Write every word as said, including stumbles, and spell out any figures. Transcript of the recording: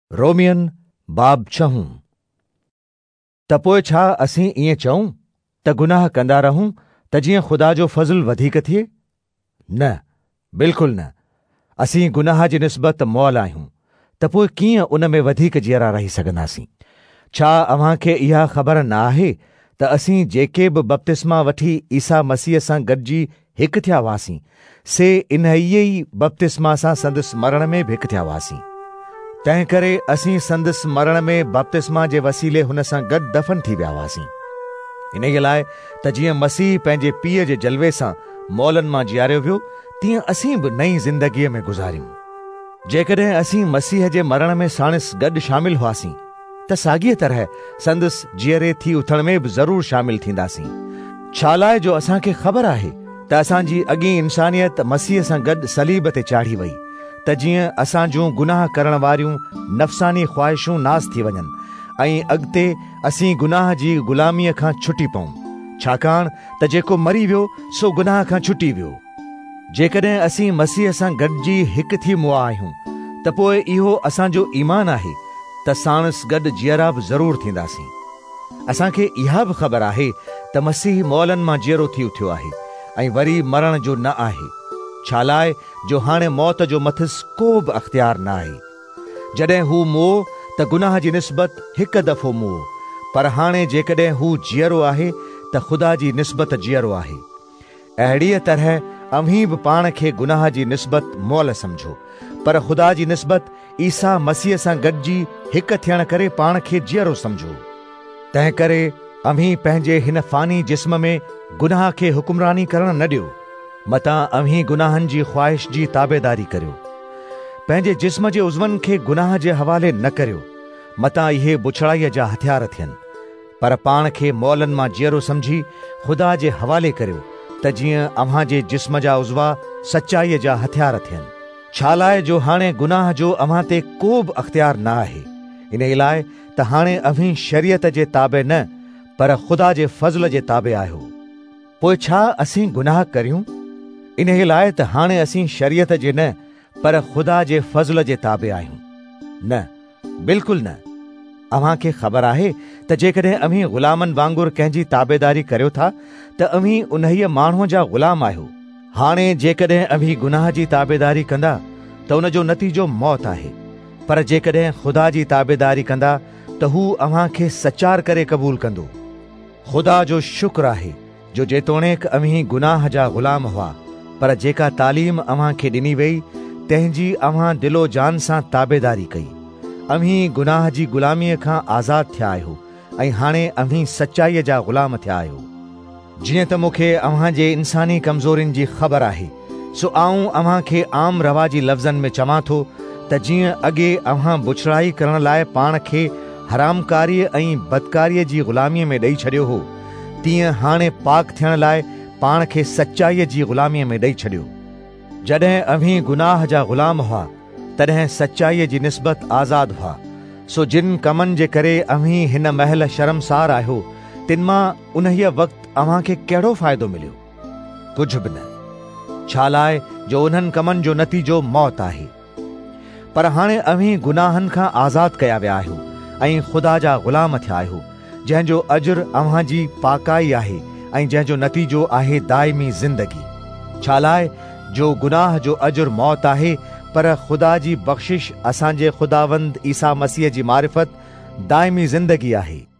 रोमियन बाब छहूं। त पोइ छा असीं ईअं चऊं त गुनाह कंदा रहूं त जीअं ख़ुदा जो फज़ल वधीक थिए? न, बिल्कुलु न। असीं गुनाह जी निस्बत मौल आहियूं, त पोइ कीअं उन में वधीक जीअरा रही सघंदासीं? छा अव्हां खे इहा ख़बर न आहे त असीं जेके बि बपतिस्मा वठी ईसा मसीह सां गॾिजी हिकु थिया हुआसीं, से इन ई बपतिस्मा सां संदसि मरण में भी हिकु थिया हुआसीं। तंहिं करे असीं संदसि मरण में बपतिस्मा जे वसीले हुन सां गॾु दफ़न थी विया हुआसीं। इन लाइ त जीअं मसीह पंहिंजे पीउ जे जलवे सां मौलनि मां जीआरियो वियो, तीअं असीं बि नई ज़िंदगीअ में गुज़ारियूं। जेकॾहिं असीं मसीह जे मरण में साणिस गॾु शामिल हुआसीं, त साॻीअ तरह संदसि जीअरे थी उथण में बि ज़रूरु शामिल थींदासीं। छा लाइ जो असांखे ख़बर आहे त असांजी अॻीं इंसानियत मसीह सां गॾु सलीब ते चाढ़ी वई, त जीअं असां जूं गुनाह करण वारियूं नफ़सानी ख़्वाहिशूं नास थी वञनि ऐं अॻिते असीं गुनाह जी ग़ुलामीअ खां छुटी पऊं, छाकाणि त जेको मरी वियो सो गुनाह खां छुटी वियो। जेकॾहिं असीं मसीह सां गॾिजी हिकु थी मुआ आहियूं, त पोइ इहो असांजो ईमान आहे त साणस गॾु जीअरा बि ज़रूरु थींदासीं। असांखे इहा बि ख़बर आहे त मसीह मौलनि मां जीअरो थी उथियो आहे ऐं वरी मरण जो न आहे। छा लाइ जो हाणे मौत जो मथिस को बि अख़्तियार न आहे। जॾहिं हू मुओ त गुनाह जी निस्बत हिकु दफ़ो मुओ, पर हाणे जेकॾहिं हू जीअरो आहे त ख़ुदा जी निस्बत जीअरो आहे। अहिड़ीअ तरह अव्हीं बि पाण खे गुनाह जी निस्बत मौल सम्झो, पर ख़ुदा जी निस्बत ईसा मसीह सां गॾिजी हिकु थियण करे पाण खे जीअरो सम्झो। तंहिं करे अव्हीं पंहिंजे हिन फ़ानी जिस्म में गुनाह खे हुकुमरानी करण न ॾियो, मतां अव्हीं गुनाहनि जी ख़्वाहिश जी ताबेदारी करियो। पंहिंजे जिस्म जे उज़वनि खे गुनाह जे हवाले न करियो, मतां इहे बुछड़ाईअ जा हथियार थियनि, पर पाण खे मौलनि मां जीअरो सम्झी ख़ुदा जे हवाले करियो, त जीअं अव्हां जे जिस्म जा उज़वा सचाईअ जा हथियार थियनि। छा लाइ जो हाणे गुनाह जो अव्हां ते को बि अख़्तियार न आहे। इन लाइ त हाणे अव्हीं शरीयत जे ताबे न, पर ख़ुदा जे फज़ल जे ताबे आहियो। पोइ छा असीं गुनाह करियूं? इन लाइ त हाणे असीं शरीयत जे न, पर ख़ुदा जे फज़ल जे ताबे आहियूं। न, बिल्कुलु न। अव्हां खे ख़बर आहे त जेकॾहिं अव्हीं ग़ुलामनि वांगुरु कंहिंजी ताबेदारी करियो था, त अव्हीं उन्हीअ माण्हूअ जा ग़ुलाम आहियो। हाणे जेकॾहिं अव्हीं गुनाह जी ताबेदारी कंदा त उन जो नतीजो मौत आहे, पर जेकॾहिं ख़ुदा जी ताबेदारी कंदा त हू अव्हां खे सचार करे क़बूल कंदो। ख़ुदा जो शुक्र आहे जो जेतोणीकि अव्हीं गुनाह जा ग़ुलाम हुआ, पर जेका तालीम अव्हां खे ॾिनी वई तंहिंजी अव्हां दिलो जान सां ताबेदारी कई। अव्हीं गुनाह जी ग़ुलामीअ खां आज़ादु थिया आहियो ऐं हाणे अव्हीं सचाईअ जा ग़ुलाम थिया आहियो। जीअं त मूंखे अव्हां जे इंसानी कमज़ोरियुनि जी ख़बर आहे, सो आऊं अव्हां खे आम रवाजी लफ़्ज़नि में चवां थो त जीअं अॻे अव्हां बुछड़ाई करण लाइ पाण खे हरामकारीअ ऐं बदकारीअ जी ग़ुलामीअ में ॾेई छॾियो हो, तीअं हाणे पाक थियण लाइ पाण खे सचाईअ जी ग़ुलामीअ में ॾेई छॾियो। जॾहिं अव्हीं गुनाह जा ग़ुलाम हुआ, तॾहिं सचाईअ जी निस्बत आज़ाद हुआ। सो जिन कमनि जे करे अव्हीं हिन महल शर्मसार आहियो, तिन मां उन्हीअ वक़्तु अव्हां खे कहिड़ो फ़ाइदो मिलियो? कुझु बि न। छा लाइ जो उन्हनि कमनि जो नतीजो मौत आहे। पर हाणे अव्हीं गुनाहनि खां आज़ादु कया विया आहियो ऐं ख़ुदा जा ग़ुलाम थिया आहियो, जंहिंजो अजुर अव्हां जी पाकाई आहे ऐं जंहिंजो नतीजो आहे दाइमी ज़िंदगी। छा लाइ जो गुनाह जो अजुर मौत आहे, पर ख़ुदा जी बख़्शिश असांजे ख़ुदावंद ईसा मसीह जी मारिफत दाइमी ज़िंदगी आहे।